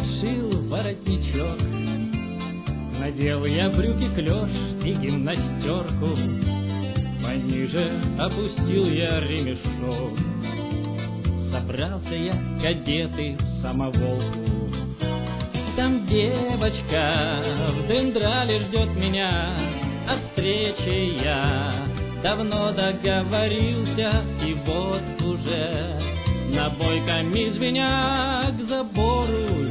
подшил воротничок, надел я брюки клеш и гимнастерку, пониже опустил я ремешок. Собрался я, кадеты, в самоволку. Там девочка в дендрале ждет меня, о встрече я давно договорился, и вот уже набойками звеня к забору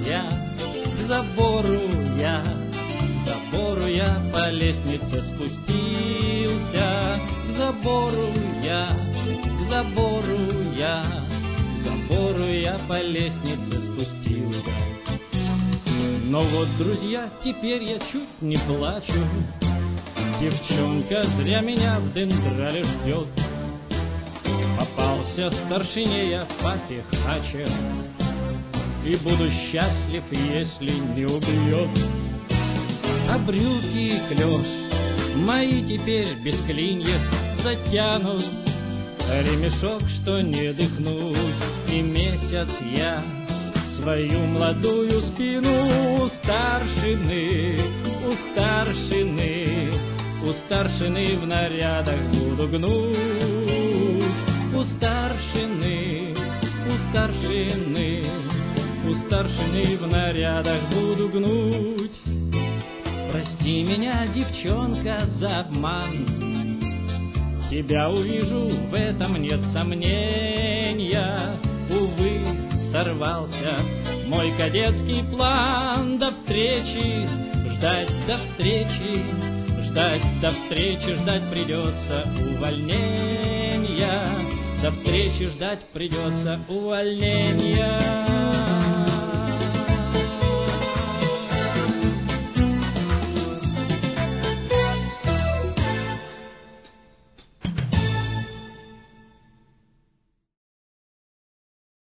я по лестнице спустился, к забору я по лестнице спустился. Но вот, друзья, теперь я чуть не плачу, девчонка зря меня в дендрале ждет. Попался старшине я попехача, и буду счастлив, если не убьет. А брюки и клеш мои теперь без клиньев затянут, ремешок, что не дыхнуть, и месяц я свою молодую спину у старшины в нарядах буду гнуть. У старшины в нарядах буду гнуть. Прости меня, девчонка, за обман, тебя увижу, в этом нет сомнения. Увы, сорвался мой кадетский план. До встречи, ждать придется увольнения. До встречи ждать придется увольнения.